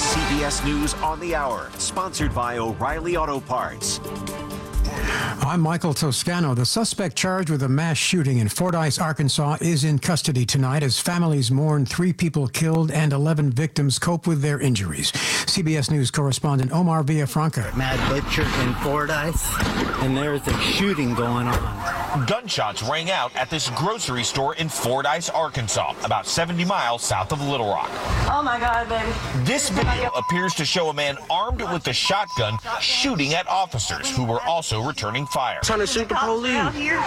CBS News on the Hour, sponsored by O'Reilly Auto Parts. I'm Michael Toscano. The suspect charged with a mass shooting in Fordyce, Arkansas, is in custody tonight as families mourn 3 people killed and 11 victims cope with their injuries. CBS News correspondent Omar Villafranca. Mad Butcher in Fordyce, and there's a shooting going on. Gunshots rang out at this grocery store in Fordyce, Arkansas, about 70 miles south of Little Rock. Oh my God, baby. This video appears to show a man armed with a shotgun shooting at officers who were also returning fire. Trying to shoot the police.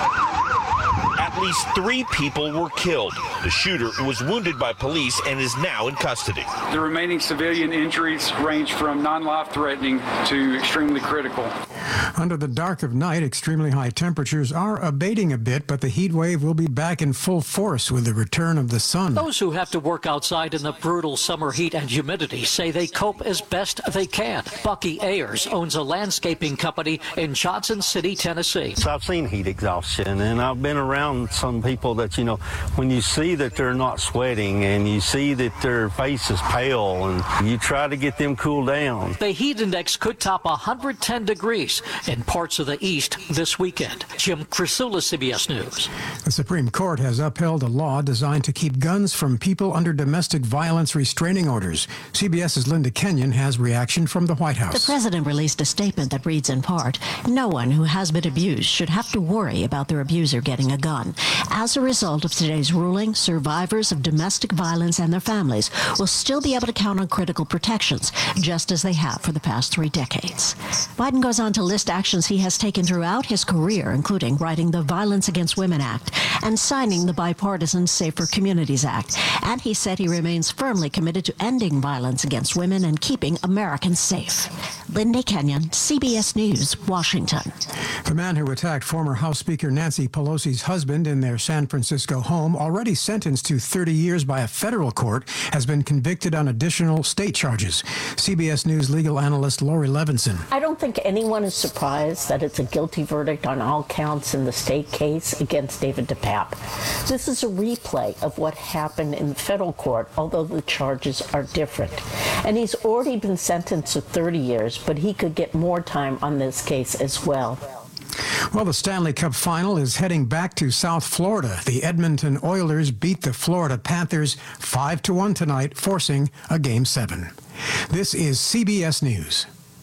At least 3 people were killed. The shooter was wounded by police and is now in custody. The remaining civilian injuries range from non-life-threatening to extremely critical. Under the dark of night, extremely high temperatures are abating a bit, but the heat wave will be back in full force with the return of the sun. Those who have to work outside in the brutal summer heat and humidity say they cope as best they can. Bucky Ayers owns a landscaping company in Johnson City, Tennessee. So I've seen heat exhaustion, and I've been around some people that, when you see that they're not sweating and you see that their face is pale, and you try to get them cooled down. The heat index could top 110 degrees in parts of the east this weekend. Jim Crisula, CBS News. The Supreme Court has upheld a law designed to keep guns from people under domestic violence restraining orders. CBS's Linda Kenyon has reaction from the White House. The president released a statement that reads in part, "No one who has been abused should have to worry about their abuser getting a gun. As a result of today's ruling, survivors of domestic violence and their families will still be able to count on critical protections, just as they have for the past 3 decades." Biden goes on to list actions he has taken throughout his career, including writing the Violence Against Women Act and signing the bipartisan Safer Communities Act. And he said he remains firmly committed to ending violence against women and keeping Americans safe. Linda Kenyon, CBS News, Washington. The man who attacked former House Speaker Nancy Pelosi's husband in their San Francisco home, already sentenced to 30 years by a federal court, has been convicted on additional state charges. CBS News legal analyst Lori Levinson. I don't think anyone is surprised that it's a guilty verdict on all counts in the state case against David DePape. This is a replay of what happened in the federal court, although the charges are different. And he's already been sentenced to 30 years, but he could get more time on this case as well. Well, the Stanley Cup final is heading back to South Florida. The Edmonton Oilers beat the Florida Panthers 5-1 tonight, forcing a Game 7. This is CBS News.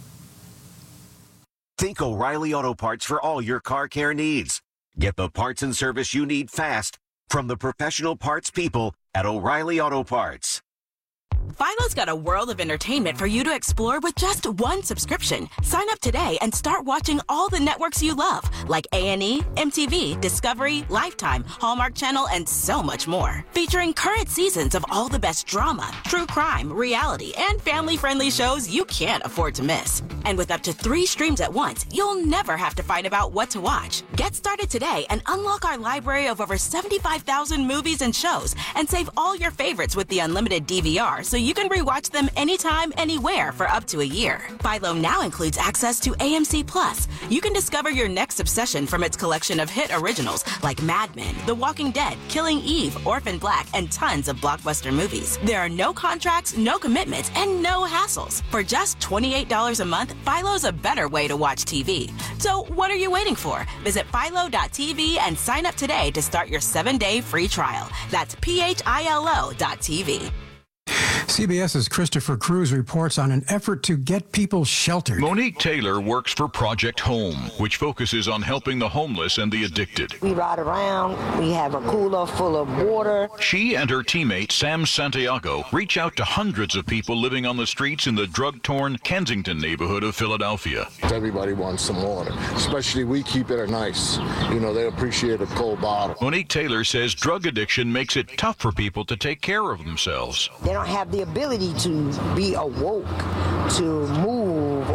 Think O'Reilly Auto Parts for all your car care needs. Get the parts and service you need fast from the professional parts people at O'Reilly Auto Parts. Philo's got a world of entertainment for you to explore with just one subscription. Sign up today and start watching all the networks you love, like A&E, MTV, Discovery, Lifetime, Hallmark Channel, and so much more. Featuring current seasons of all the best drama, true crime, reality, and family-friendly shows you can't afford to miss. And with up to 3 streams at once, you'll never have to fight about what to watch. Get started today and unlock our library of over 75,000 movies and shows, and save all your favorites with the unlimited DVR so you can rewatch them anytime, anywhere for up to a year. Philo now includes access to AMC Plus. You can discover your next obsession from its collection of hit originals like Mad Men, The Walking Dead, Killing Eve, Orphan Black, and tons of blockbuster movies. There are no contracts, no commitments, and no hassles. For just $28 a month, Philo's a better way to watch TV. So what are you waiting for? Visit philo.tv and sign up today to start your 7-day free trial. That's philo.tv. CBS's Christopher Cruz reports on an effort to get people sheltered. Monique Taylor works for Project Home, which focuses on helping the homeless and the addicted. We ride around, we have a cooler full of water. She and her teammate, Sam Santiago, reach out to hundreds of people living on the streets in the drug-torn Kensington neighborhood of Philadelphia. Everybody wants some water, especially we keep it nice. They appreciate a cold bottle. Monique Taylor says drug addiction makes it tough for people to take care of themselves. They don't have the ability to be awoke, to move,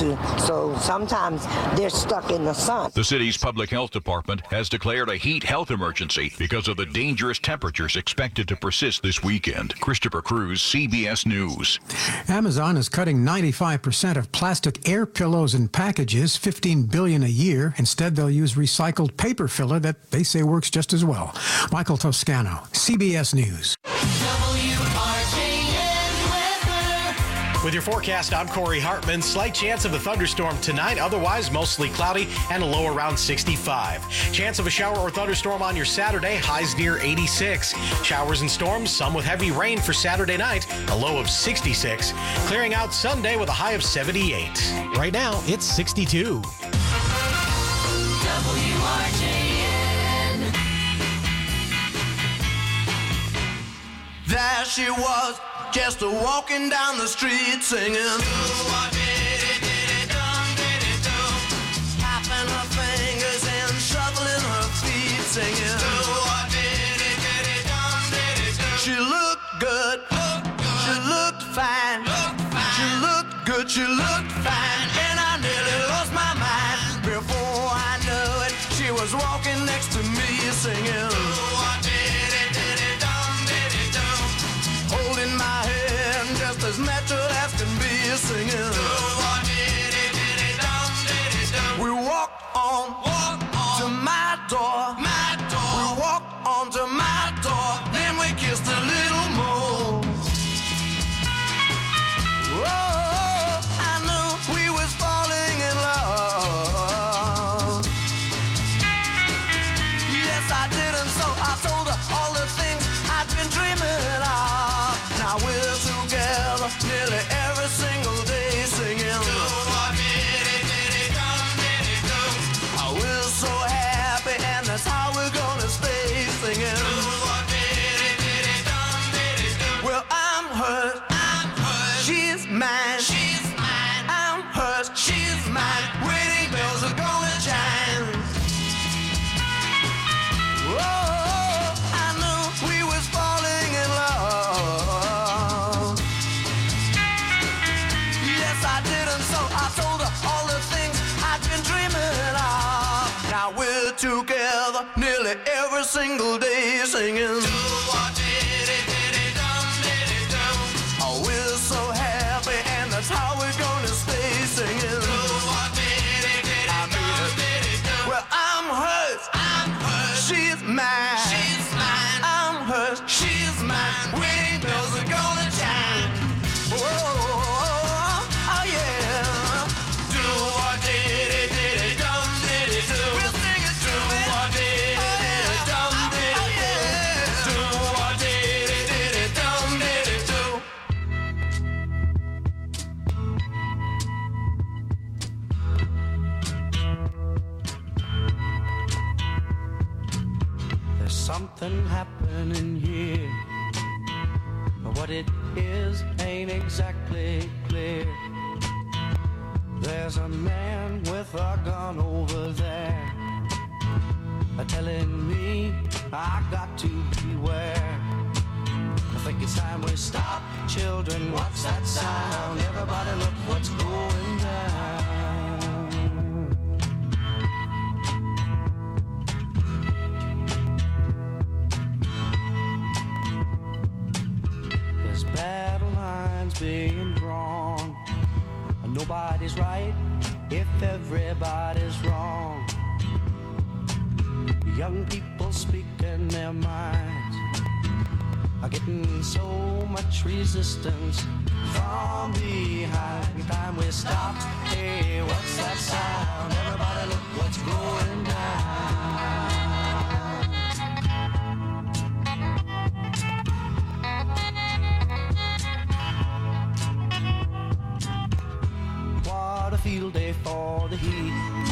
so sometimes they're stuck in the sun. The city's public health department has declared a heat health emergency because of the dangerous temperatures expected to persist this weekend. Christopher Cruz, CBS News. Amazon is cutting 95% of plastic air pillows and packages, $15 billion a year. Instead, they'll use recycled paper filler that they say works just as well. Michael Toscano, CBS News. With your forecast, I'm Corey Hartman. Slight chance of a thunderstorm tonight, otherwise mostly cloudy and a low around 65. Chance of a shower or thunderstorm on your Saturday, highs near 86. Showers and storms, some with heavy rain for Saturday night, a low of 66. Clearing out Sunday with a high of 78. Right now, it's 62. WRJN. There she was, just walking down the street singing. Tapping her fingers and shuffling her feet singing. She looked good, she looked fine, she looked good, she looked fine, and I nearly lost my mind. Before I knew it, she was walking next to me singing. Holding my hand just as natural as can be singing. We walked on to my door. We walked on to my door. Then we kissed a little more. Oh, I knew we was falling in love. Yes, I did, and so I told her all the things I'd been dreaming of. Now we're together nearly every single day singing. We're so happy, and that's how we're gonna stay singing. Well, I'm hers, she's mine, I'm hers, she's mine. Wedding bells are gonna chime. Oh, I knew we was falling in love. Yes, I did, and so I told her all the things I'd been dreaming of. Now we're together nearly every single day singing. Oh, we're so happy, and that's how we're gonna stay singing. Well, I'm hers, she's mine, I'm hers, she's mine. Wedding bells are gonna chime. Oh, oh yeah. Do what did it, dum did it do. We'll sing it do what did it, dum did it do. Do what did it, dum did it do. There's something happening here, but what it is ain't exactly clear. There's a man with a gun over there, telling me I got to beware. I think it's time we stop, children. What's that sound? Everybody look what's going down. There's battle lines being drawn. Nobody's right if everybody's wrong. Young people speaking their minds are getting so much resistance from behind. Time we stop. Hey, what's that sound? Everybody look what's going down. What a field day for the heat.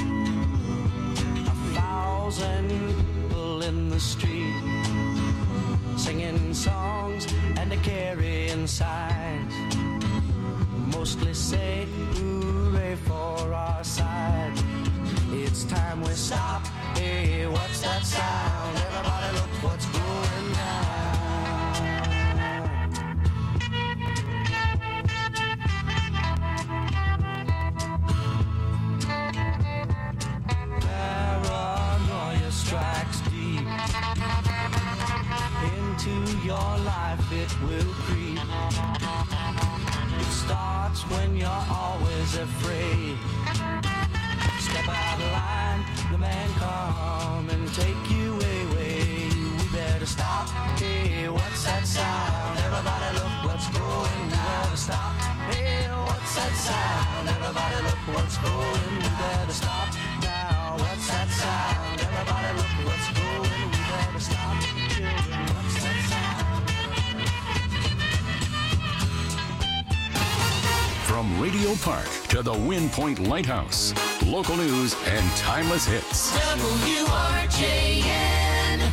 1,000 people in the street, singing songs and carrying signs. Mostly say hooray for our side. It's time we stop. Hey, what's that sound? Everybody look what's going down. Paranoia strikes deep into your life, it will creep. It starts when you're always afraid. Step out of line, the man come and take you away. We better stop. Hey, what's that sound? Everybody look what's going down. Stop. Hey, From Radio Park to the Wind Point Lighthouse, local news and timeless hits. WRJN.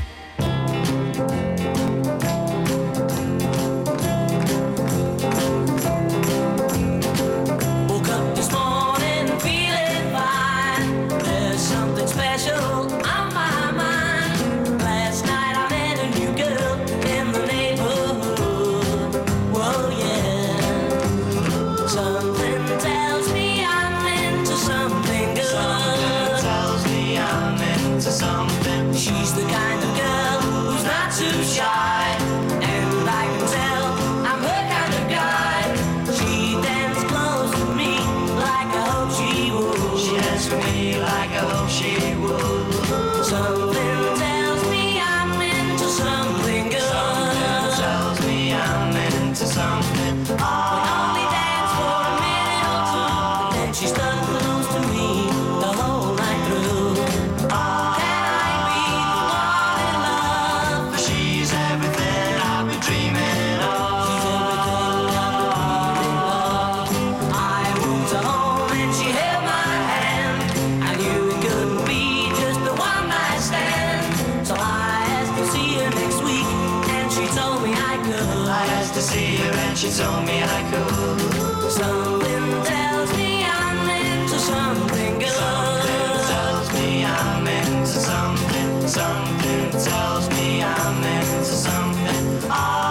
Woke up this morning feeling fine. There's something special on my mind. Last night I met a new girl in the neighborhood. Whoa, yeah. Something tells me I'm into something good. Something tells me I'm into something. She's the kind of girl who's not too shy, and I can tell I'm her kind of guy. She dances close to me like I hope she would. She dances with me like I hope she would. Something tells me I'm into something good. Something tells me I'm into something. We only dance for a minute or two, then she stuck close to me the whole night through. Can I be the one in love? She's everything I've been dreaming of. She's everything I've been dreaming of. I moved her home and she held my hand. I knew it couldn't be just a one night stand. So I asked to see her next week, and she told me I could. I asked to see her and she told me I could. Something tells me I'm into something good. Something tells me I'm into something. Something tells me I'm into something.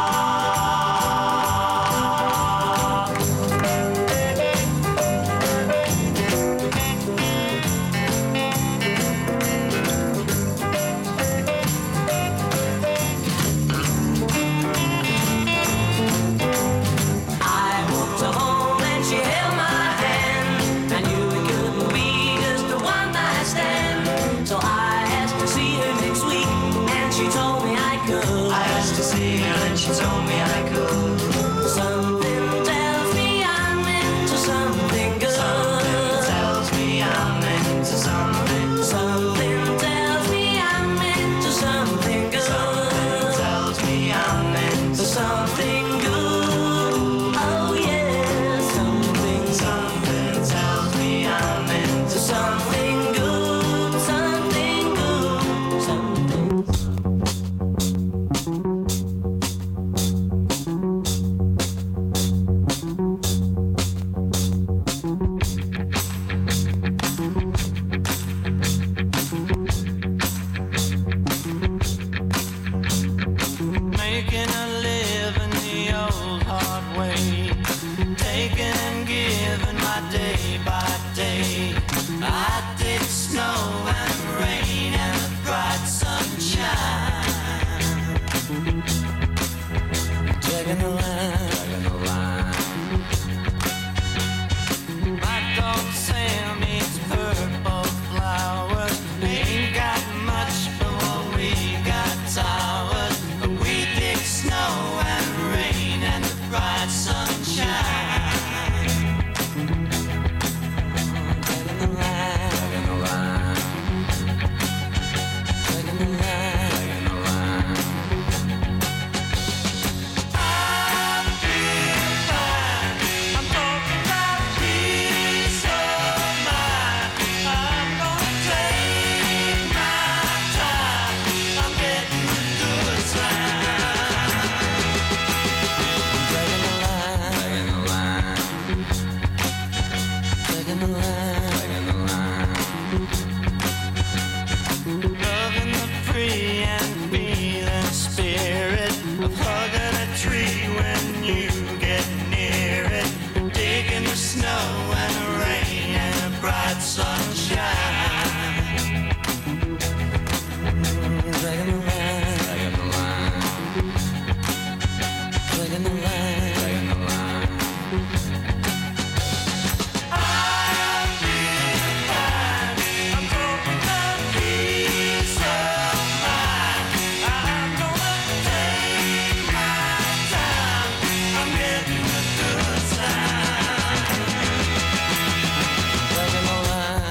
I walked her home and she held my hand. I knew it couldn't be just a one night stand. So I asked to see her next week, and she told me I could. I asked to see her and she told me I could. Something tells me I'm into something good. Something tells me I'm into something. Something tells me I'm into something good. Something tells me I'm into something good. Oh yeah, something tells me I'm into something good, something good, something. Making a living the old hard way, taking and giving my day by day. I did snow and rain and the bright sunshine. Taking the line, taking the line. My dog Sam eats purple flowers. Ain't got much, but what we got towers. But we dig snow and rain and the bright sunshine. Taking the line, taking the line. Taking the line, taking the line. I'm feeling fine. I'm talking about peace of mind. I'm gonna take my time. I'm getting the good side. Taking the line, taking the line. Taking the line, taking the line. Loving the free and feeling spirit of hugging a tree when you get near it. Digging the snow and the rain and the bright sunshine. Taking the line, taking the line. Taking the line, taking the line. I'm feeling fine. I'm talking about peace of mind. I'm gonna take my time. I'm getting the good side. Taking the line.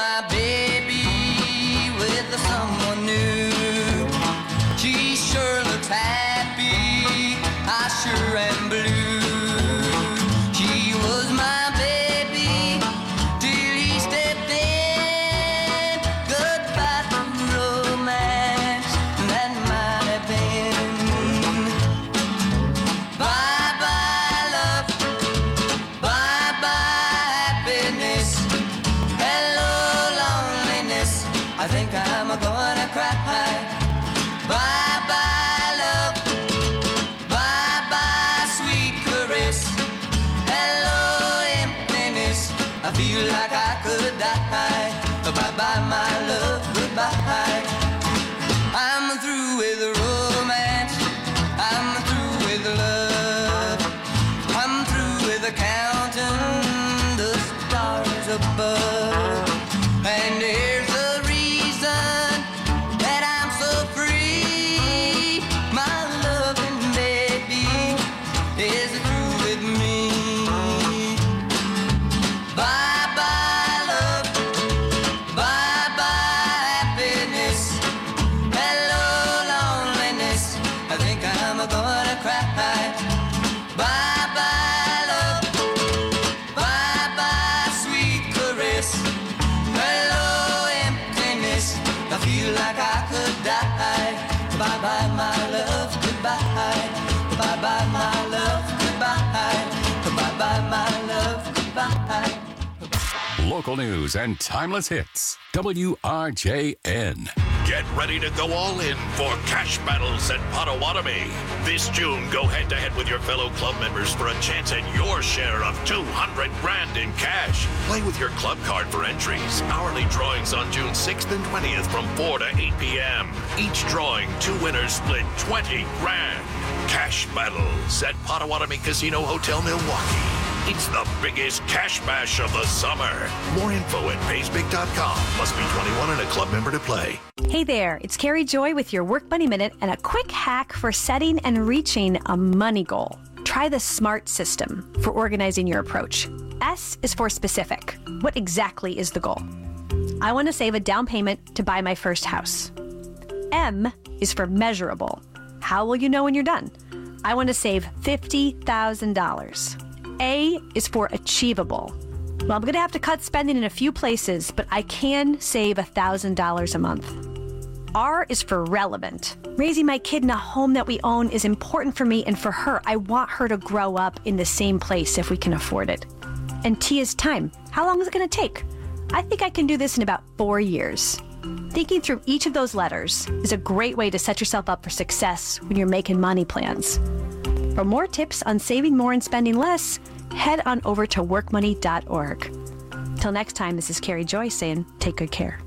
my baby with someone new. She sure looks happy, I sure am blue. She was my baby till he stepped in. Goodbye to romance, that might have been. Bye-bye love, bye-bye happiness. Hello loneliness, I think I'm gonna cry. Bye-bye love, bye-bye sweet caress. Hello emptiness, I feel like I could die. Bye-bye my love, goodbye. I'm through with romance, I'm through with love. I'm through with counting the stars above. And here's the reason that I'm so free. My loving baby is through with me. Bye-bye love, bye-bye happiness. Hello loneliness, I think I'm gonna cry. Bye-bye love, bye-bye sweet caress. Hello emptiness, I feel like I could die. Bye-bye my love, goodbye. Bye-bye my love, goodbye. Bye-bye my love, goodbye. Local news and timeless hits. WRJN. Get ready to go all in for Cash Battles at Potawatomi. This June, go head-to-head with your fellow club members for a chance at your share of $200 grand in cash. Play with your club card for entries. Hourly drawings on June 6th and 20th from 4 to 8 p.m. Each drawing, 2 winners split 20 grand. Cash Battles at Potawatomi Casino Hotel, Milwaukee. It's the biggest cash bash of the summer. More info at paysbig.com. Must be 21 and a club member to play. Hey there, it's Carrie Joy with your Work Money Minute and a quick hack for setting and reaching a money goal. Try the SMART system for organizing your approach. S is for specific. What exactly is the goal? I want to save a down payment to buy my first house. M is for measurable. How will you know when you're done? I want to save $50,000. A is for achievable. Well, I'm going to have to cut spending in a few places, but I can save $1,000 a month. R is for relevant. Raising my kid in a home that we own is important for me and for her. I want her to grow up in the same place if we can afford it. And T is time. How long is it going to take? I think I can do this in about 4 years. Thinking through each of those letters is a great way to set yourself up for success when you're making money plans. For more tips on saving more and spending less, head on over to workmoney.org. Till next time, this is Carrie Joy saying, take good care.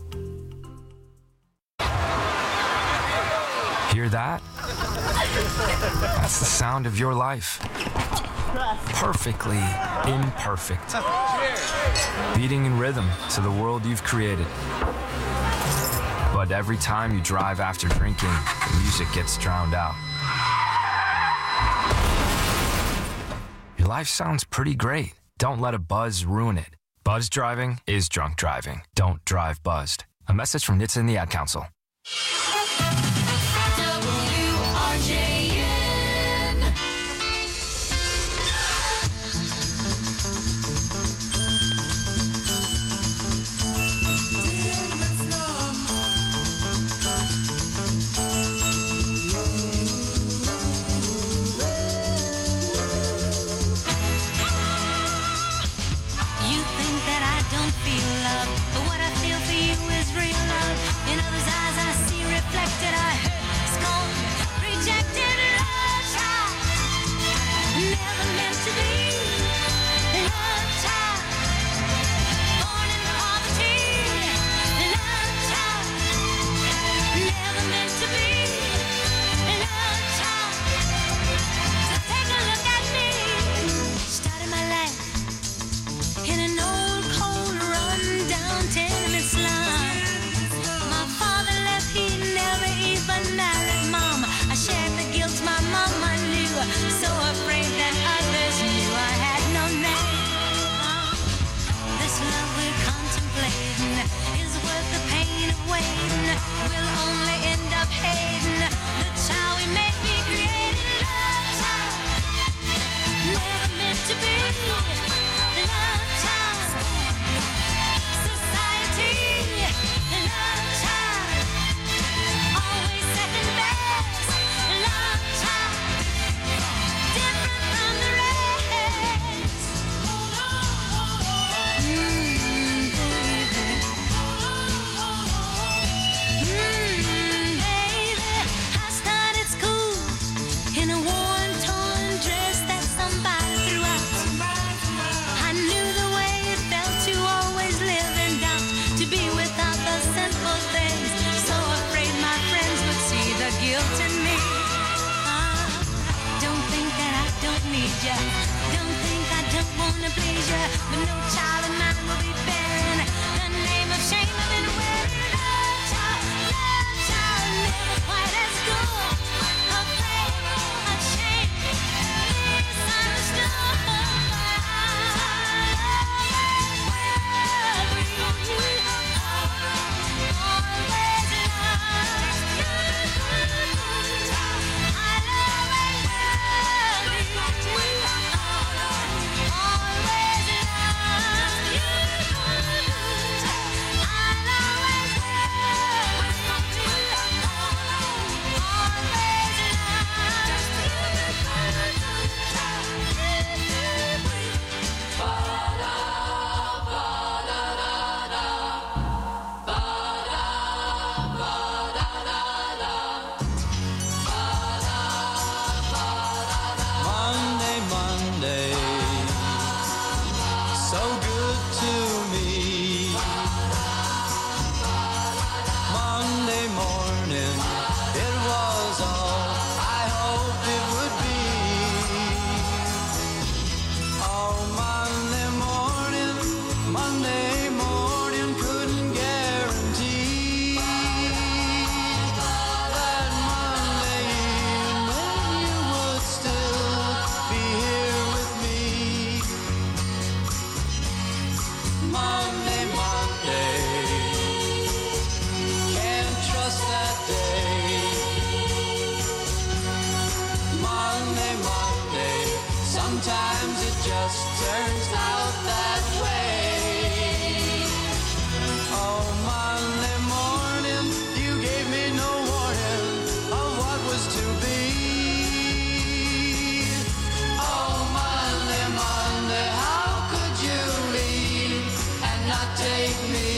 Hear that? That's the sound of your life. Perfectly imperfect. Beating in rhythm to the world you've created. But every time you drive after drinking, the music gets drowned out. Your life sounds pretty great. Don't let a buzz ruin it. Buzz driving is drunk driving. Don't drive buzzed. A message from NHTSA and the Ad Council. But what I feel for you is real love. In others' eyes I see reflected. I just turns out that way. Oh, Monday morning, you gave me no warning of what was to be. Oh, Monday, Monday, how could you leave and not take me?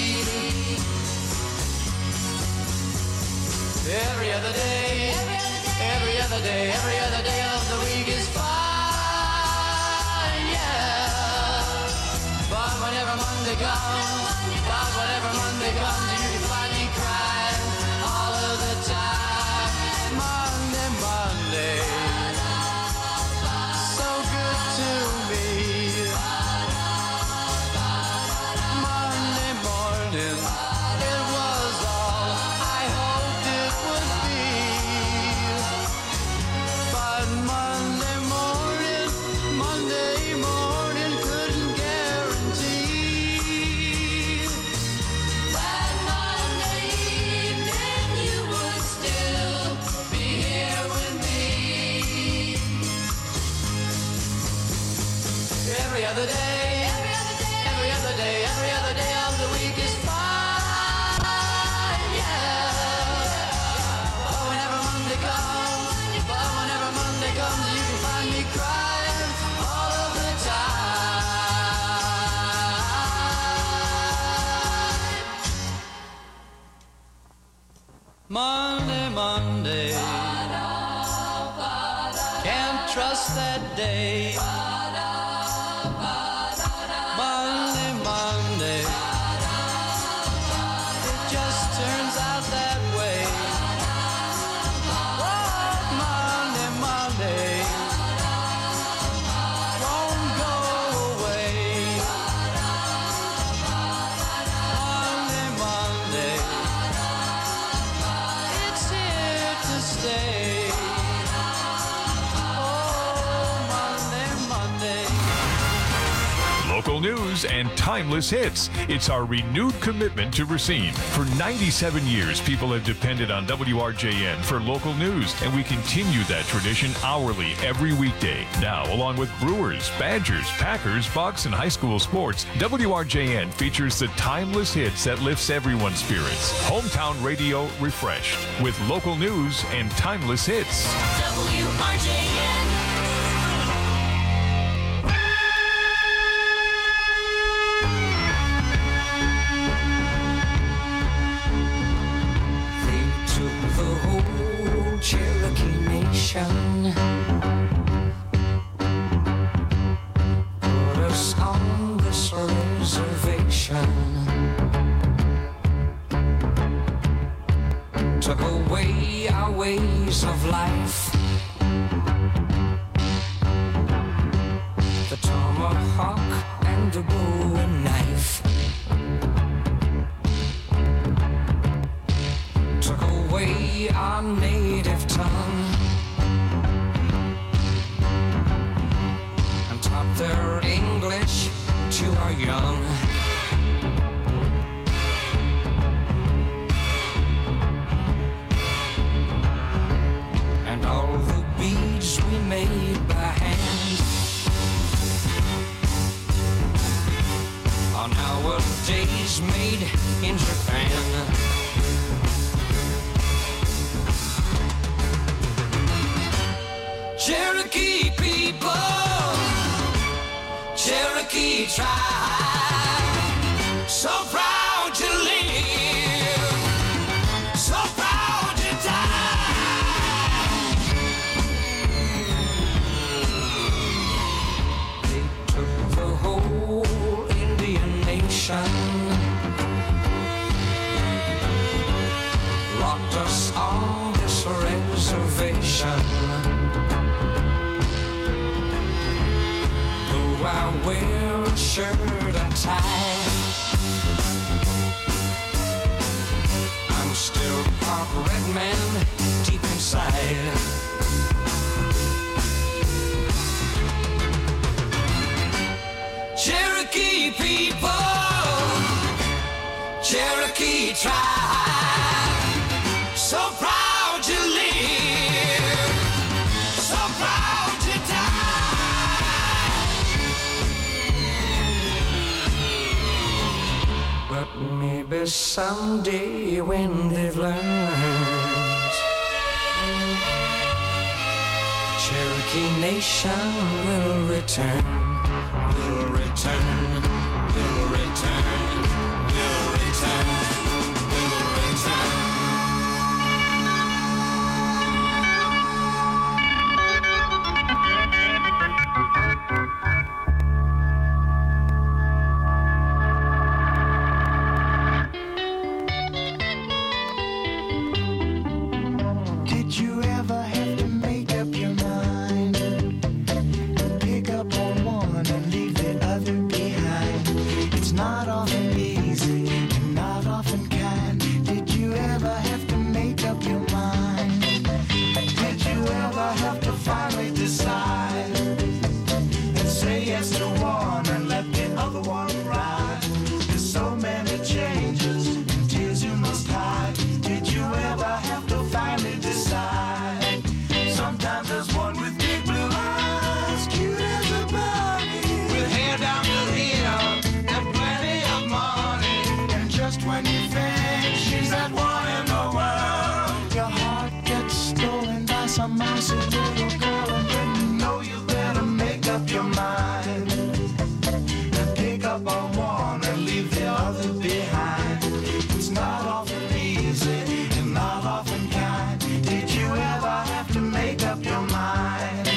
Every other day, every other day, every other day of the week is fine, yeah. But whenever Monday comes, you can find me crying all of the time. Monday, Monday, so good to me. Monday morning, it was all I hoped it would be. But Monday morning couldn't guarantee that Monday evening you would still be here with me. Every other day, every other day, every other day of the week is fine, yeah. But whenever Monday comes, you can find me crying all of the time. Monday, can't trust that day. Monday, it just turns out that way. Oh, Monday, won't go away. Monday, it's here to stay. Oh, Monday. Local news and timeless hits. It's our renewed commitment to Racine. For 97 years, people have depended on WRJN for local news, and we continue that tradition hourly every weekday. Now, along with Brewers, Badgers, Packers, Bucks, and high school sports, WRJN features the timeless hits that lifts everyone's spirits. Hometown radio refreshed with local news and timeless hits. WRJN. Cherokee Nation put us on this reservation, took away our ways of life, the tomahawk and the bowie knife, took away our native tongue and taught their English to our young. And all the beads we made by hand are nowadays made in Japan. Cherokee people, Cherokee tribe, so proud to live, so proud to die. They took the whole Indian nation, locked us on this reservation. I wear a shirt and tie, I'm still part red man deep inside. Cherokee people, Cherokee tribe, so proud to live, so proud to die. maybe someday when they've learned, Cherokee Nation will return, will return, will return, will return, will return. Did you ever have to make up your mind? Pick up on one and leave the other behind. It's not often easy and not often kind. Did you ever have to make up your mind? Did you ever have to finally decide and say yes to one and let the other one ride? There's so many changes and tears you must hide. Did you ever have to finally decide? Sometimes there's one with big blue eyes, cute as a bunny, with hair down to here and plenty of money. And just when you think she's that one in the world, your heart gets stolen by some mousy little girl, and then you know you better make up your mind and pick up on one and leave the other behind. It's not often easy and not often kind. Did you ever have to make up your mind?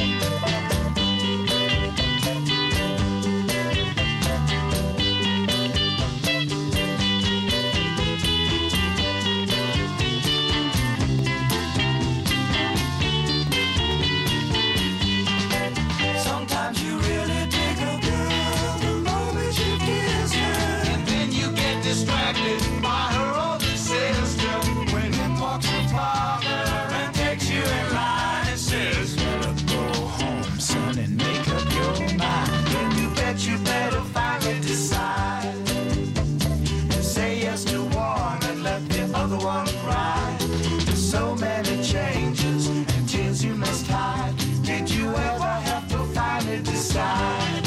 Sometimes you really dig a girl the moment you kiss her, and then you get distracted by her older sister when in walks her father and takes you in line and says, "Better go home, son, and make up your mind." Then you bet you better finally decide and say yes to one and let the other one ride. There's so many changes and tears you must hide. Did you ever have to finally decide?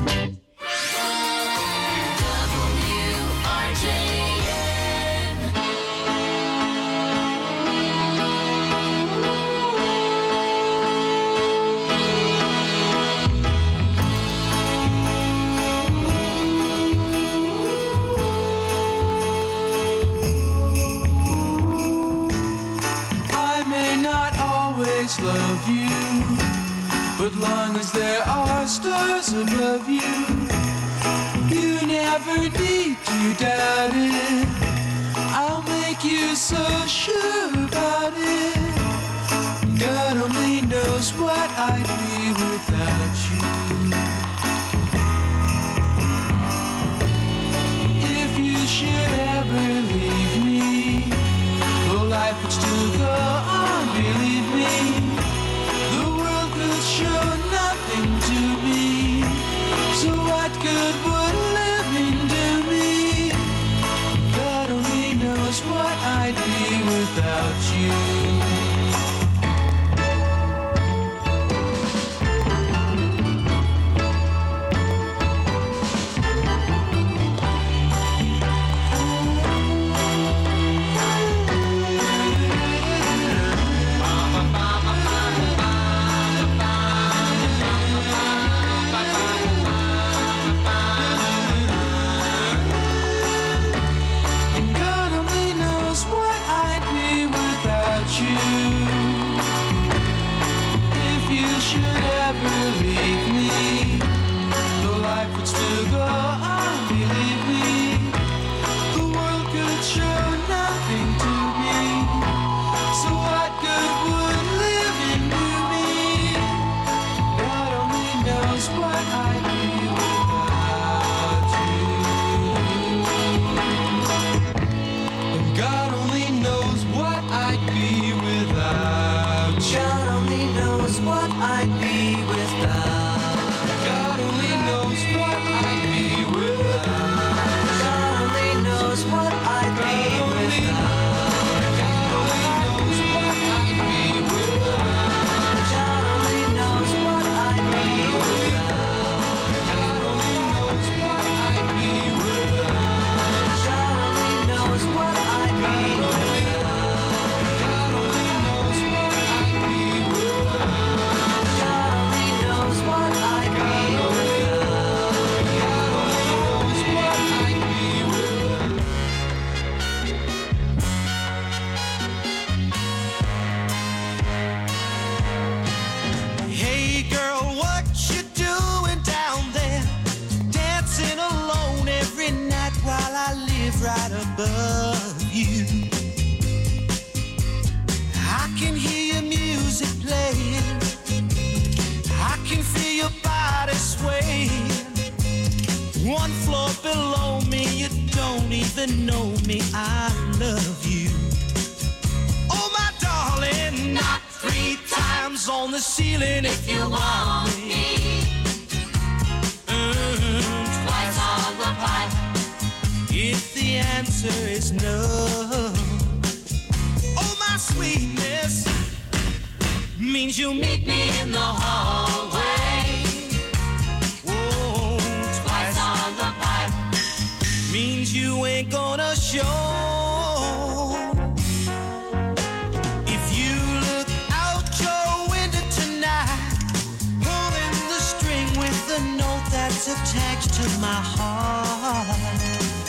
I may not always love you, but long as there are stars above you, you never need to doubt it. I'll make you so sure about it. God only knows what I'd be without you. If you should ever leave me, though life would still go on, believe me, the world could show nothing to me. So what good would living do me? God only knows what I'd be without you. God only knows what I'd be without you. right above you. I can hear your music playing. I can feel your body swaying. One floor below me, you don't even know me. I love you. Oh, my darling, knock 3 times on the ceiling if you want me. Twice on the pipe if the answer is no. Oh, my sweetness means you'll meet me in the hallway. Whoa, twice on the pipe means you ain't gonna show. If you look out your window tonight, pulling the string with the note that's attached to my heart.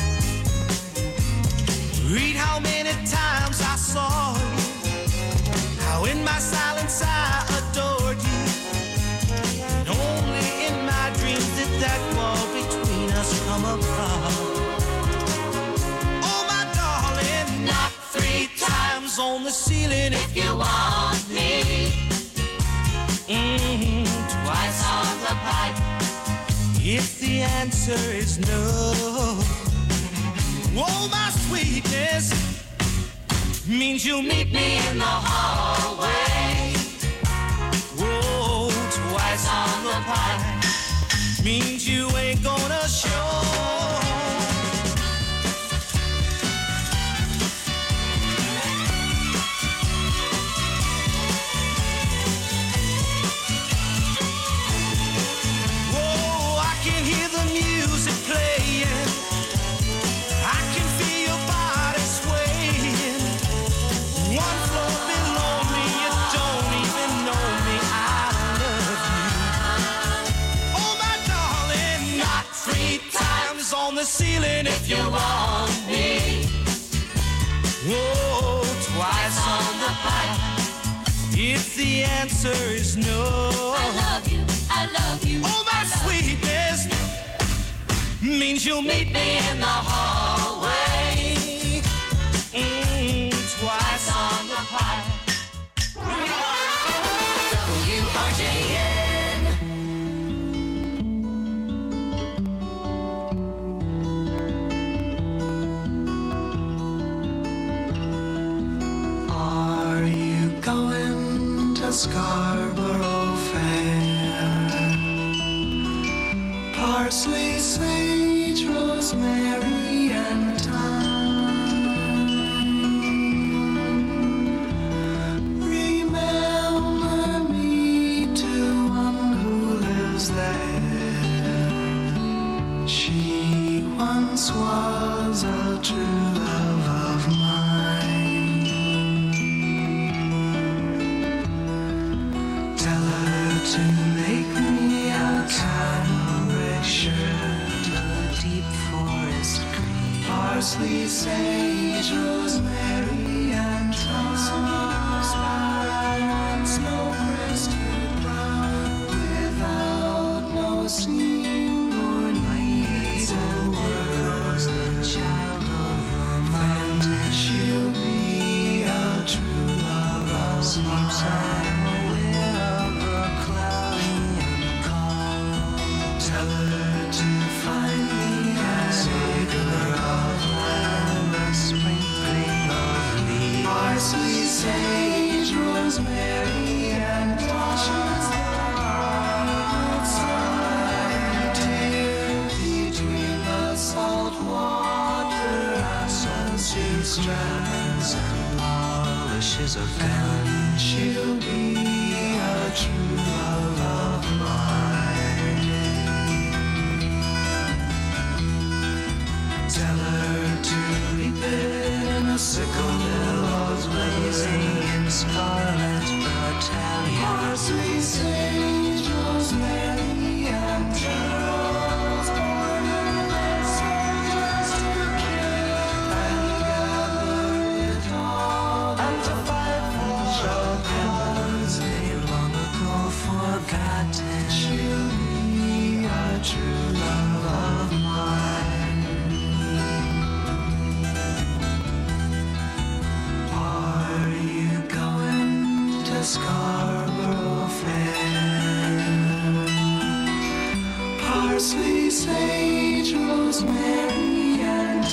Read how many times I saw you, how in my silence I adored you, and only in my dreams did that wall between us come apart. Oh, my darling, knock 3 times on the ceiling if you want me. Twice on the pipe if the answer is no. Oh, my sweetness means you'll meet me in the hallway. Whoa, twice on the pipe means you ain't gonna show. Whoa, I can hear the music playing. I can feel your body swaying. One floor below me, you don't even know me. I love you. Oh, my darling, knock 3 times on the ceiling if you want me. Whoa, twice on the pipe if the answer is no. I love you, I love you. Oh, my sweetness means you'll meet me in the hallway. Twice on the pipe. WRJN. Are you going to Scarborough Fair? Parsley, sage, rosemary, and thyme. Remember me to one who lives there. She once was a true love of mine. Tell her to make me a cambric shirt, a deep forest green, parsley, sage, rosemary, and thyme. Snow crested brown, without no seam or needs and words, the child of romance. She'll be a true love of mine. Tell her to find me a savor of land, a sprinkling of leaves, parsley, sage, rosemary, and thyme. Between the salt water assets, she strands and polishes a gun. She'll be a true love of mine. Tell her to reap it in a sickle, billows blazing in scarlet battalion. Parsley, sage, rosemary, and Charles ordered their soldiers to kill and gather it all, and to fight for our cause. They long ago Scarborough Fair. Parsley, sage, rosemary, and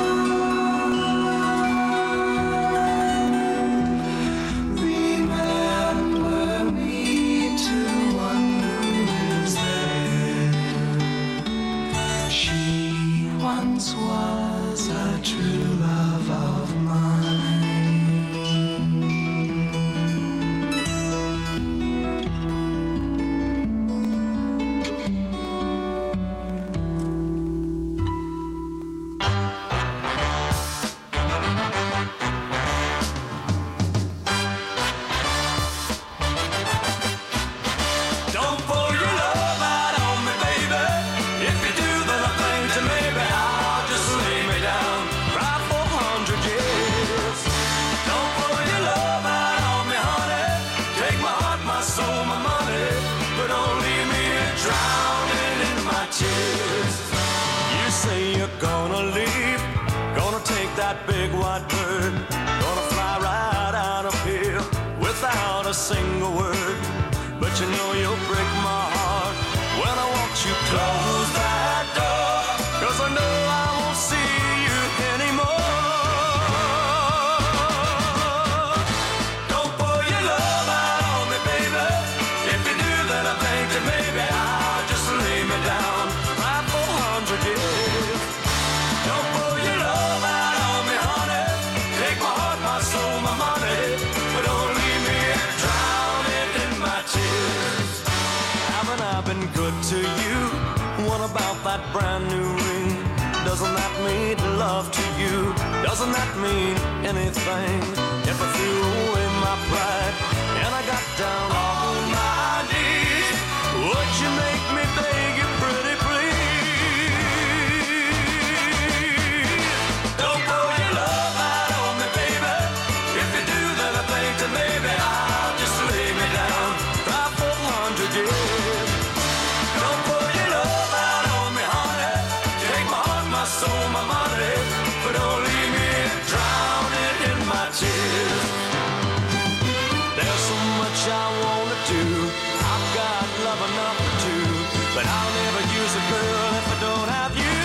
thyme. Remember me to one who is there. She once was a true love of mine. Don't pour your love out on me, baby. If you do, then I think that maybe I'll just lay me down, cry for 100 years. Don't pour your love out on me, honey. Take my heart, my soul, my money, but don't leave me drowning in my tears. You say you're gonna leave, gonna take that big white bird, gonna fly right out of here without a single word. But you know you'll break my heart when I want you close that door, 'cause I know I won't see you anymore. Don't pour your love out on me, baby. If you do, then I think that maybe I'll just lay me down, cry for 100 years. Don't pour your love out on me, honey. Take my heart, my soul, my money, but don't leave me drowning in my tears. Haven't I been good to you? What about that brand new ring? Doesn't that mean love to you? Doesn't that mean anything? If I threw away my pride and I got down on my knees, would you make me beg you pretty please? Don't pour your love out on me, baby. If you do, then I think that maybe I'll just lay me down, cry for 100 years. Don't pour your love out on me, honey. Take my heart, my soul, my money, but don't leave me drowning in my tears. There's so much I wanna do. I've got love enough to do, but I'll never use a girl if I don't have you.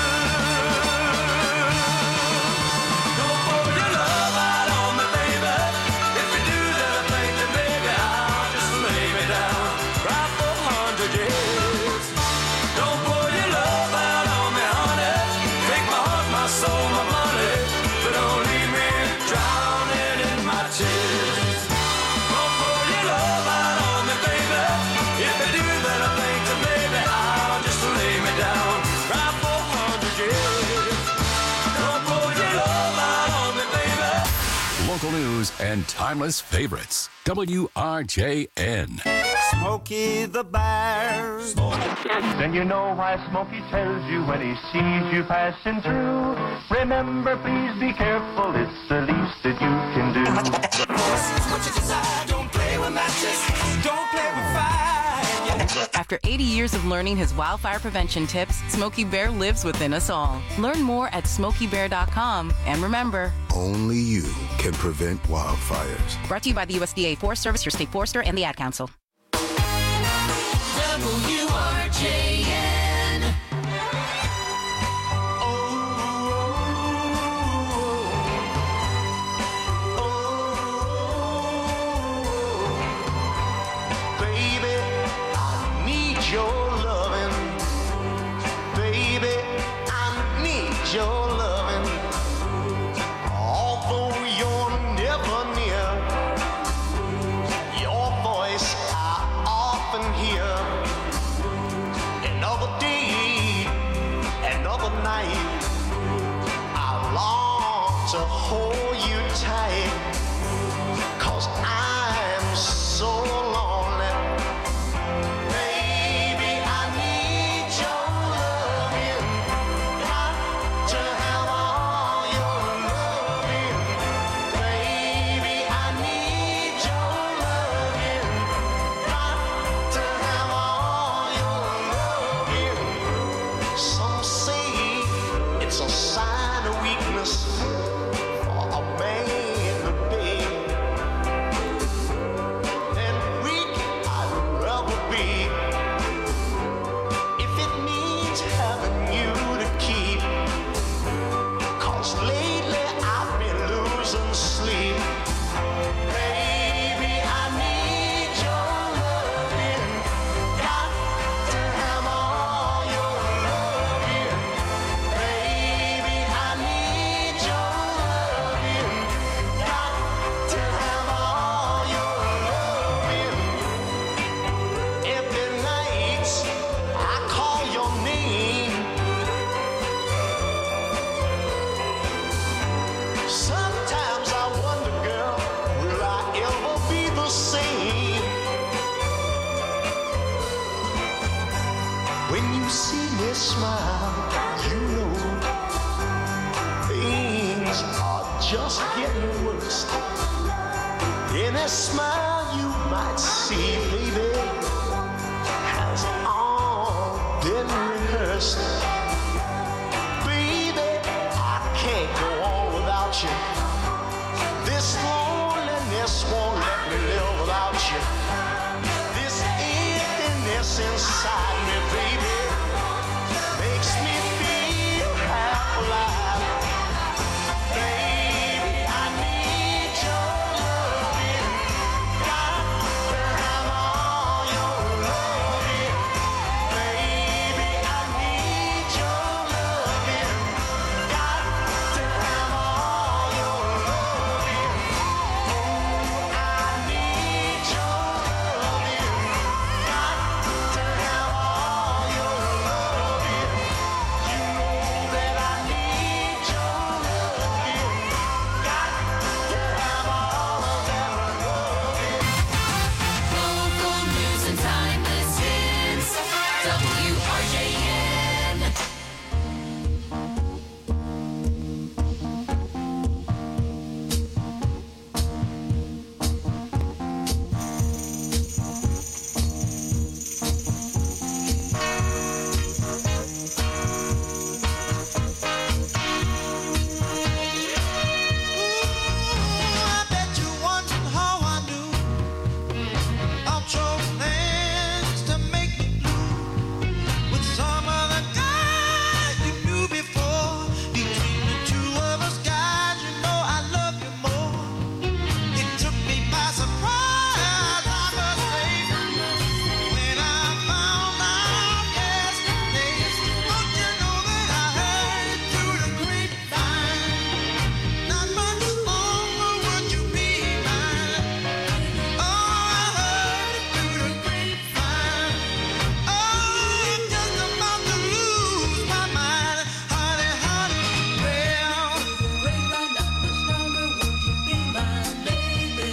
Don't pour your love out on me, baby. If you do, then I think that maybe I'll just lay me down, cry for 100 years. Don't pour your love out on me, honey. Take my heart, my soul, my money, but don't leave me drowning in my tears. Don't pour your love out on me, baby. If you do, then I think that maybe I'll just lay me down, cry for 100 years. Don't pour your love out on me, baby. Local news and timeless favorites. WRJN. Smokey the Bear. Then you know why Smokey tells you when he sees you passing through. Remember, please be careful, it's the least that you can do. What you desire, don't play with matches, don't play with fire. After 80 years of learning his wildfire prevention tips, Smokey Bear lives within us all. Learn more at SmokeyBear.com. And remember, only you can prevent wildfires. brought to you by the USDA Forest Service, your state forester, and the Ad Council. WRJN. Baby, I need your loving. Baby, I need your loving. Although you're never near, your voice I often hear. Another day, another night, I long to hold you tight, 'cause I'm so lonely. Baby, I need your loving. Got to have all your loving. Baby, I need your loving. Got to have all your loving. Some say it's a sign of weakness for a man to just getting worse. Any smile you might see, baby, has all been rehearsed. Baby, I can't go on without you. This loneliness won't let me live without you. This emptiness inside me, baby, makes me feel half alive. Baby, I need your loving. Got to have all your loving. Baby, I need your loving. Got to have all your loving. Oh, I need your loving. Got to have all your loving. You know that I need your loving. Got to have all of that loving. Local news and timeless hits. WRJN. I bet you wondering how I knew I chose plans to make me blue with some of the guys you knew before. Between the two of us, guys, you know I love you more. It took me by surprise, I must say, when I found out yesterday. Don't you know that I heard it through the grapevine? Not much longer would you be mine. Oh, I heard it through the grapevine. Oh, I'm just about to lose my mind, honey, honey. Well, grapevine, not much longer would you be mine, baby.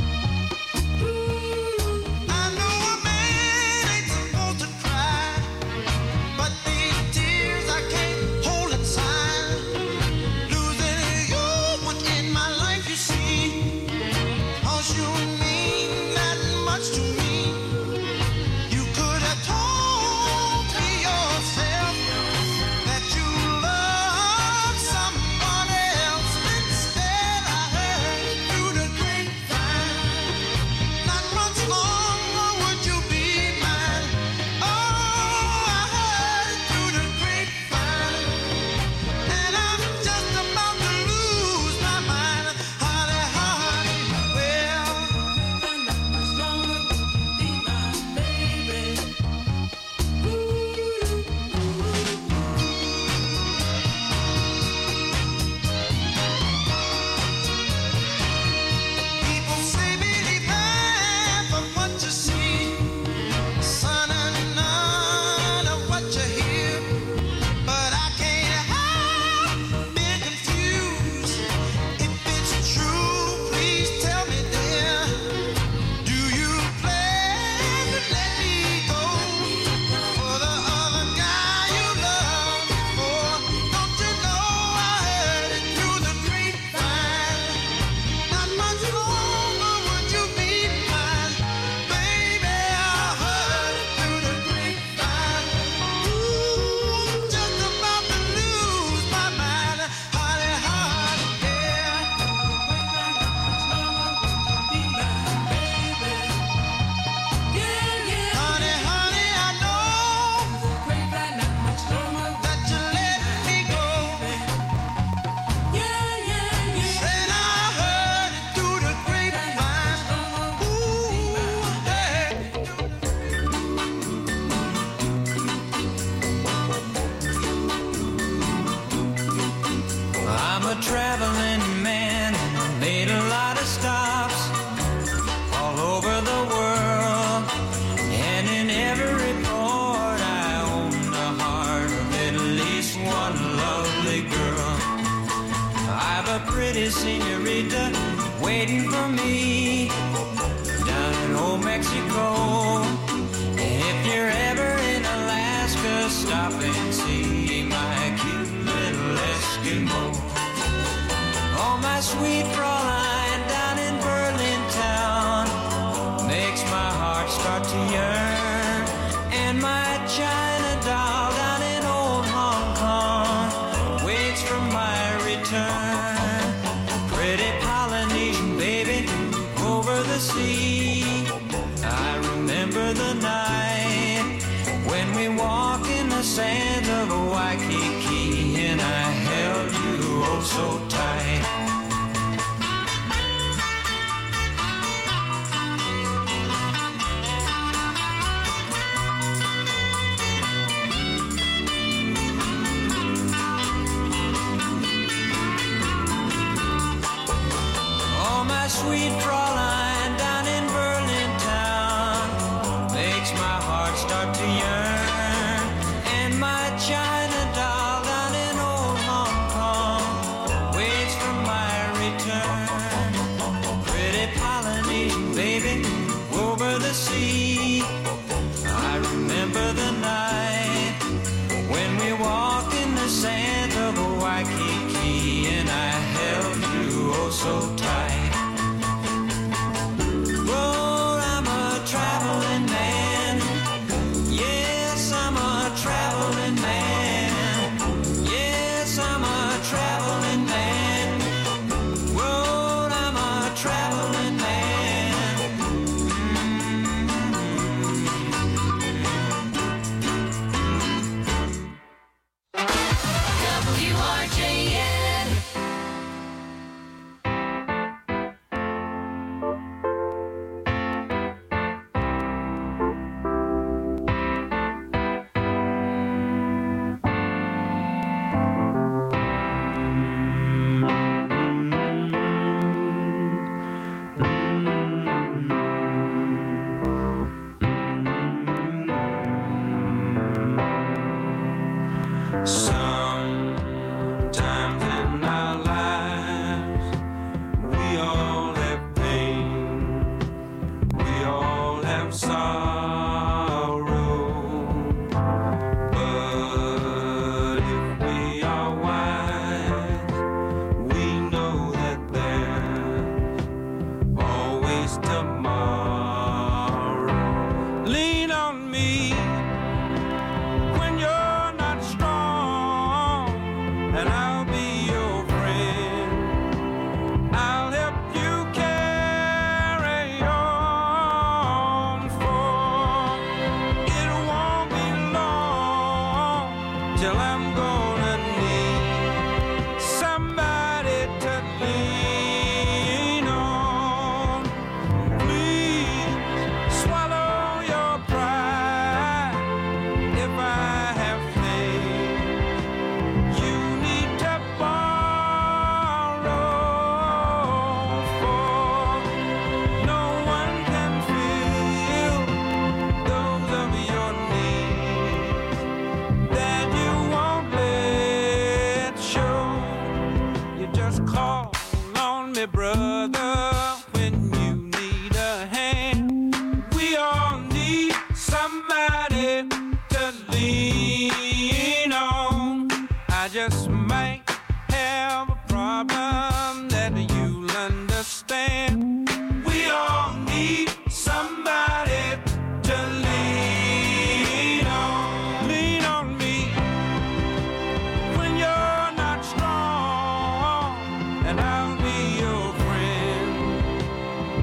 I know a man ain't supposed to cry, but these tears I can't hold inside. Losing you was in my life, you see. 'Cause you mean that much to me. You could have told me yourself that you love someone else. Instead, I heard it through the grapevine. Not much longer would you be mine. Oh, I heard it through the grapevine. And I'm just about to lose my mind, honey, honey. Well, not much longer would you be mine, baby. People say believe half of what you see, son, and none of what you hear. But I can't help being confused. If it's true, please tell me, dear. Do you plan to let me go for the other guy you love before? Don't you know I heard it through the grapevine? Not much longer would you be mine, baby. I heard it through the grapevine. Ooh, I'm just about to lose my mind, honey, honey, yeah. Honey, honey, I know that you let me go. Said I heard it through the grapevine. Ooh, hey. I'm a traveling man, made a lot of stops all over the world, and in every port I own the heart of at least one lovely girl. I've a pretty senorita waiting for me down in old Mexico. If you're ever in Alaska, stop and see my cute little Eskimo. All my sweet Fräulein down in Berlin town makes my heart start to yearn, and my China doll down in old Hong Kong waits for my return. Pretty Polynesian baby over the sea, I remember the night when we walk in the sand of Waikiki, and I held you oh so tight. Oh, my sweet Fräulein down in Berlin town makes my heart start to yearn, and my China doll down in old Hong Kong waits for my return. Pretty Polynesian baby over the sea, I remember the night when we walked in the sand of Waikiki, and I held you oh so tight. Oh, I'm a traveling man. Yes, I'm a traveling man. Yes, I'm a traveling man. Oh, I'm a traveling man. WRJN. Sometimes in our lives, we all have pain, we all have sorrow. But if we are wise, we know that there's always tomorrow. Lean on me when you're not strong, and I'll be your friend. I'll help you carry on, for it won't be long till I'm gonna need somebody to lean on. Please swallow your pride if I have faith. You need to borrow, for no one can fill those of your needs that you won't let show. You just call on me, brother, when you need a hand. We all need somebody to lean on. I just might have a problem that you'll understand. We all need somebody to lean on. Lean on me when you're not strong, and I'll be your friend.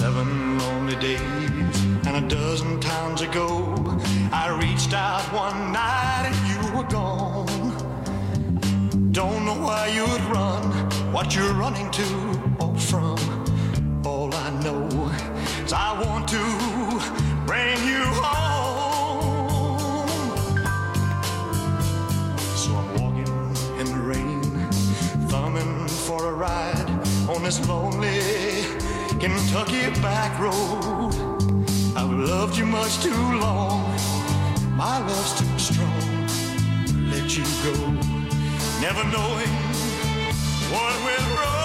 7 lonely days and a dozen times ago, I reached out one night and you were gone. Don't know why you'd run, what you're running to or from. All I know is I want to bring you home. So I'm walking in the rain, thumbing for a ride on this lonely Kentucky back road. I've loved you much too long, my love's too strong to let you go, never knowing what will grow.